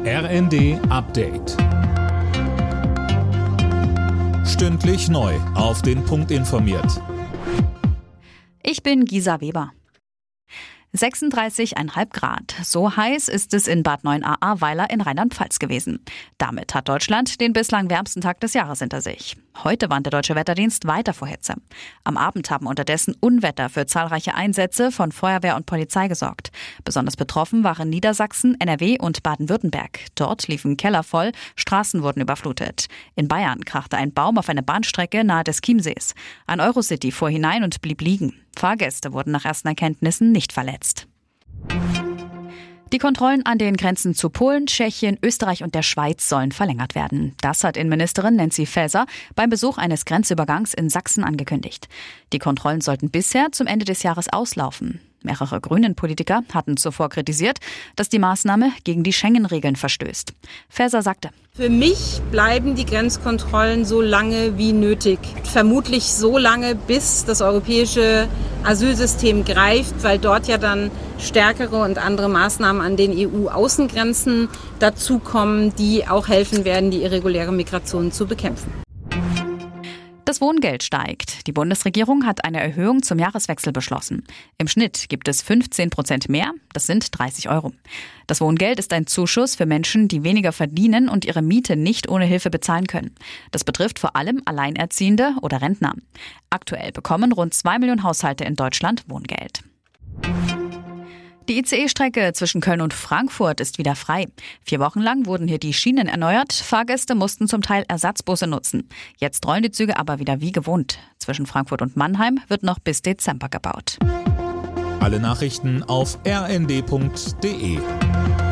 RND Update. Stündlich neu auf den Punkt informiert. Ich bin Gisa Weber. 36,5 Grad. So heiß ist es in Bad Neuenahr-Ahrweiler in Rheinland-Pfalz gewesen. Damit hat Deutschland den bislang wärmsten Tag des Jahres hinter sich. Heute warnt der Deutsche Wetterdienst weiter vor Hitze. Am Abend haben unterdessen Unwetter für zahlreiche Einsätze von Feuerwehr und Polizei gesorgt. Besonders betroffen waren Niedersachsen, NRW und Baden-Württemberg. Dort liefen Keller voll, Straßen wurden überflutet. In Bayern krachte ein Baum auf eine Bahnstrecke nahe des Chiemsees. Ein Eurocity fuhr hinein und blieb liegen. Fahrgäste wurden nach ersten Erkenntnissen nicht verletzt. Die Kontrollen an den Grenzen zu Polen, Tschechien, Österreich und der Schweiz sollen verlängert werden. Das hat Innenministerin Nancy Faeser beim Besuch eines Grenzübergangs in Sachsen angekündigt. Die Kontrollen sollten bisher zum Ende des Jahres auslaufen. Mehrere Grünen-Politiker hatten zuvor kritisiert, dass die Maßnahme gegen die Schengen-Regeln verstößt. Faeser sagte: Für mich bleiben die Grenzkontrollen so lange wie nötig. Vermutlich so lange, bis das europäische Asylsystem greift, weil dort ja dann stärkere und andere Maßnahmen an den EU-Außengrenzen dazukommen, die auch helfen werden, die irreguläre Migration zu bekämpfen. Das Wohngeld steigt. Die Bundesregierung hat eine Erhöhung zum Jahreswechsel beschlossen. Im Schnitt gibt es 15% mehr, das sind 30 €. Das Wohngeld ist ein Zuschuss für Menschen, die weniger verdienen und ihre Miete nicht ohne Hilfe bezahlen können. Das betrifft vor allem Alleinerziehende oder Rentner. Aktuell bekommen rund 2 Millionen Haushalte in Deutschland Wohngeld. Die ICE-Strecke zwischen Köln und Frankfurt ist wieder frei. 4 Wochen lang wurden hier die Schienen erneuert. Fahrgäste mussten zum Teil Ersatzbusse nutzen. Jetzt rollen die Züge aber wieder wie gewohnt. Zwischen Frankfurt und Mannheim wird noch bis Dezember gebaut. Alle Nachrichten auf rnd.de.